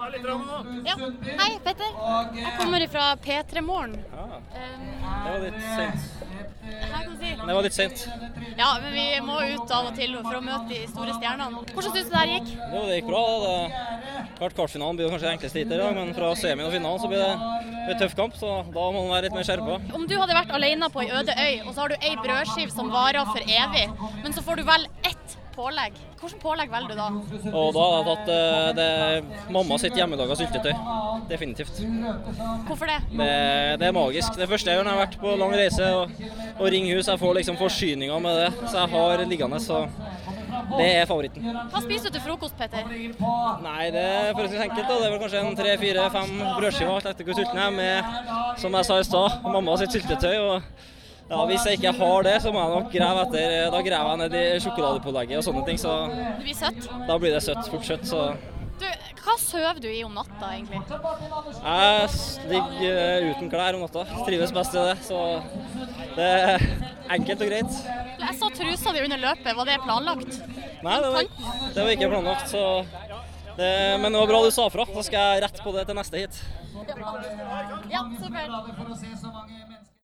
Ja, hei Petter. Jeg kommer fra P3 Morgen. Det var litt sent. Hva kan du si? Det var litt sent. Ja, men vi må ut av og til for å møte de store stjernene. Hvordan synes du det her gikk? Jo, det gikk bra. Klart kvartfinalen blir kanskje det enkleste hit i dag, men fra semien og finalen så blir det tøff kamp, så da må man være litt mer skjerpet. Om du hadde vært alene på en øde øy, og så har du en brødskive som varer for evig, men så får du vel ett pålegg. Hvilken pålegg velger du da? Og da hadde jeg tatt det mamma sitt hjemmelaga syltetøy. Definitivt. Hvorfor det? Det er magisk. Det første jeg gjør når jeg har vært på lang reise og ringhus, jeg får liksom forsyninger med det, så jeg har liggende, så det er favoritten. Hva spiser du til frokost, Petter? Nei, det er forholdsvis enkelt da. Det er vel kanskje en 3, 4, 5 brødskiver, alt etter hvor sulten jeg er, med, som jeg sa i stad, mamma sitt syltetøy. Og ja, hvis jeg ikke har det, så må jeg nok grave etter. Da graver jeg ned i sjokoladepålegget og sånne ting, så Det blir søtt? Da blir det søtt, fort søtt, så Du, hva søver du i om natta, egentlig? jeg ligger uten klær om natta. Trives best i det, så det er enkelt og greit. Jeg så trusa di under løpet. Var det planlagt? Nei, det var ikke planlagt, så men det var bra du sa fra. Så skal jeg rett på det til neste hit. Ja, super.